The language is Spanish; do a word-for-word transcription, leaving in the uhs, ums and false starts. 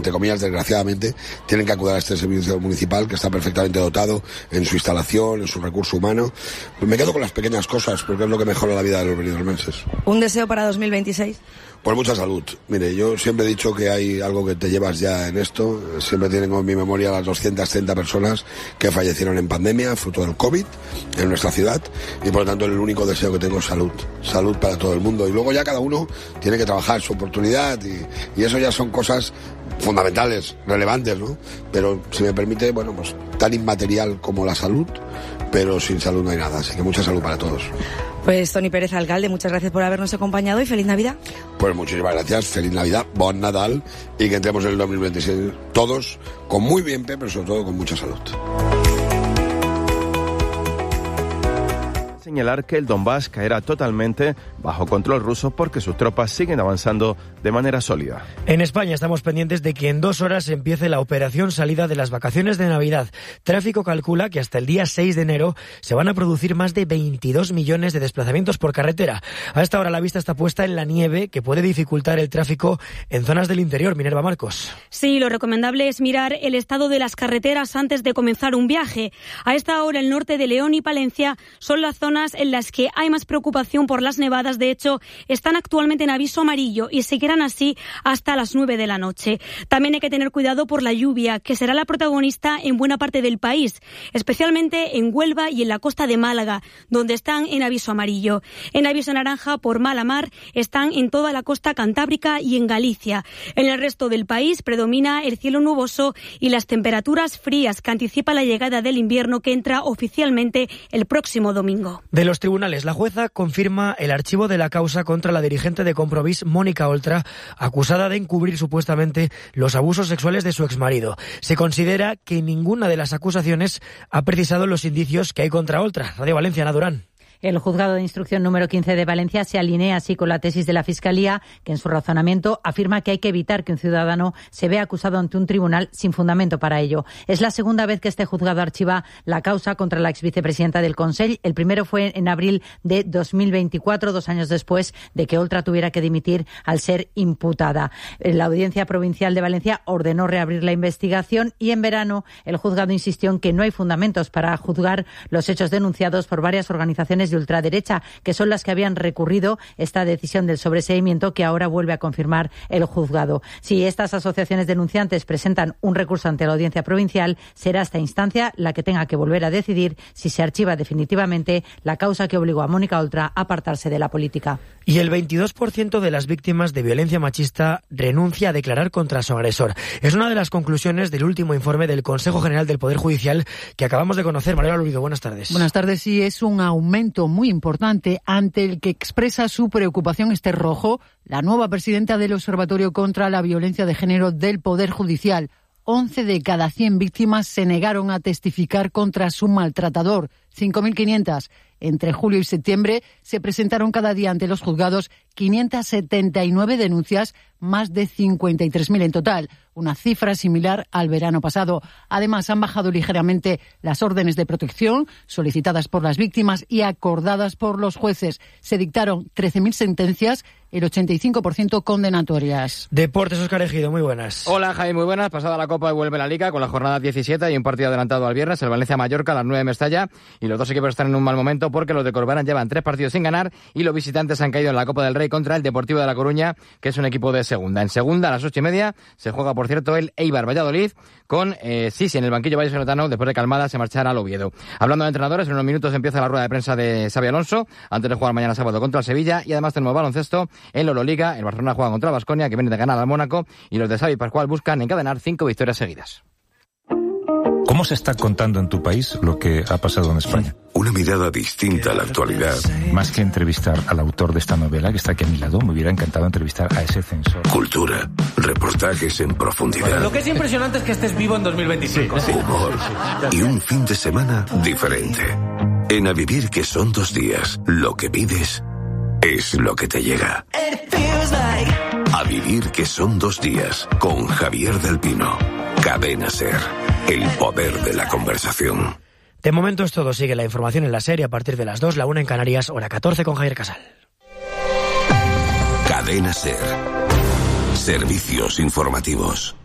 entre comillas, desgraciadamente, tienen que acudir a este servicio municipal que está perfectamente dotado en su instalación, en su recurso humano. Pues me quedo con las pequeñas cosas porque es lo que mejora la vida de los benidormenses. ¿Un deseo para dos mil veintiséis? Pues mucha salud. Mire, yo siempre he dicho que hay algo que te llevas ya en esto. Siempre tengo en mi memoria las doscientas treinta personas que fallecieron en pandemia, fruto del COVID, en nuestra ciudad. Y por lo tanto el único deseo que tengo es salud. Salud para todo el mundo. Y luego ya cada uno tiene que trabajar su oportunidad y, y eso ya son cosas fundamentales, relevantes, ¿no? Pero si me permite, bueno, pues tan inmaterial como la salud, pero sin salud no hay nada. Así que mucha salud para todos. Pues Toni Pérez, alcalde, muchas gracias por habernos acompañado y feliz Navidad. Pues muchísimas gracias, feliz Navidad, bon Nadal y que entremos en el dos mil veintiséis todos con muy bien, pero sobre todo con mucha salud. Señalar que el Donbass caerá totalmente bajo control ruso porque sus tropas siguen avanzando de manera sólida. En España estamos pendientes de que en dos horas empiece la operación salida de las vacaciones de Navidad. Tráfico calcula que hasta el día seis de enero se van a producir más de veintidós millones de desplazamientos por carretera. A esta hora la vista está puesta en la nieve que puede dificultar el tráfico en zonas del interior. Minerva Marcos. Sí, lo recomendable es mirar el estado de las carreteras antes de comenzar un viaje. A esta hora el norte de León y Palencia son las zonas en las que hay más preocupación por las nevadas. De hecho, están actualmente en aviso amarillo y seguirán así hasta las nueve de la noche. También hay que tener cuidado por la lluvia, que será la protagonista en buena parte del país, especialmente en Huelva y en la costa de Málaga, donde están en aviso amarillo. En aviso naranja por mala mar están en toda la costa cantábrica y en Galicia. En el resto del país predomina el cielo nuboso y las temperaturas frías que anticipa la llegada del invierno que entra oficialmente el próximo domingo. De los tribunales, la jueza confirma el archivo de la causa contra la dirigente de Compromís, Mónica Oltra, acusada de encubrir supuestamente los abusos sexuales de su exmarido. Se considera que ninguna de las acusaciones ha precisado los indicios que hay contra Oltra. Radio Valencia, Ana Durán. El juzgado de instrucción número quince de Valencia se alinea así con la tesis de la Fiscalía, que en su razonamiento afirma que hay que evitar que un ciudadano se vea acusado ante un tribunal sin fundamento para ello. Es la segunda vez que este juzgado archiva la causa contra la exvicepresidenta del Consell. El primero fue en abril de dos mil veinticuatro, dos años después de que Oltra tuviera que dimitir al ser imputada. La Audiencia Provincial de Valencia ordenó reabrir la investigación y en verano el juzgado insistió en que no hay fundamentos para juzgar los hechos denunciados por varias organizaciones de ultraderecha, que son las que habían recurrido esta decisión del sobreseimiento que ahora vuelve a confirmar el juzgado. Si estas asociaciones denunciantes presentan un recurso ante la Audiencia Provincial, será esta instancia la que tenga que volver a decidir si se archiva definitivamente la causa que obligó a Mónica Oltra a apartarse de la política. Y el veintidós por ciento de las víctimas de violencia machista renuncia a declarar contra su agresor. Es una de las conclusiones del último informe del Consejo General del Poder Judicial que acabamos de conocer. María Lurido, buenas tardes. Buenas tardes. Sí, es un aumento muy importante ante el que expresa su preocupación Esther Rojo, la nueva presidenta del Observatorio contra la Violencia de Género del Poder Judicial. once de cada cien víctimas se negaron a testificar contra su maltratador, cinco mil quinientas. Entre julio y septiembre se presentaron cada día ante los juzgados quinientas setenta y nueve denuncias, más de cincuenta y tres mil en total, una cifra similar al verano pasado. Además, han bajado ligeramente las órdenes de protección solicitadas por las víctimas y acordadas por los jueces. Se dictaron trece mil sentencias, el ochenta y cinco por ciento condenatorias. Deportes, Óscar Ejido, muy buenas. Hola, Jaime, muy buenas. Pasada la Copa vuelve la Liga con la jornada diecisiete y un partido adelantado al viernes, el Valencia-Mallorca a las nueve en Mestalla, y los dos equipos están en un mal momento porque los de Corberán llevan tres partidos sin ganar y los visitantes han caído en la Copa del Rey contra el Deportivo de La Coruña, que es un equipo de segunda. En segunda, a las ocho y media, se juega, por cierto, el Eibar Valladolid con eh, Sisi en el banquillo vallisoletano después de que Almada se marchara al Oviedo. Hablando de entrenadores, en unos minutos empieza la rueda de prensa de Xabi Alonso antes de jugar mañana sábado contra el Sevilla, y además tenemos baloncesto en la Euroliga. El Barcelona juega contra el Baskonia, que viene de ganar al Mónaco, y los de Xavi Pascual buscan encadenar cinco victorias seguidas. ¿Cómo se está contando en tu país lo que ha pasado en España? Una mirada distinta a la actualidad. Más que entrevistar al autor de esta novela, que está aquí a mi lado, me hubiera encantado entrevistar a ese censor. Cultura, reportajes en profundidad. Lo que es impresionante es que estés vivo en dos mil veinticinco. Sí, humor y un fin de semana diferente. En A Vivir, que son dos días, lo que vives es lo que te llega. A Vivir, que son dos días, con Javier del Pino. Cadena SER, el poder de la conversación. De momento es todo. Sigue la información en la serie a partir de las dos, la una en Canarias, hora catorce con Javier Casal. Cadena SER. Servicios informativos.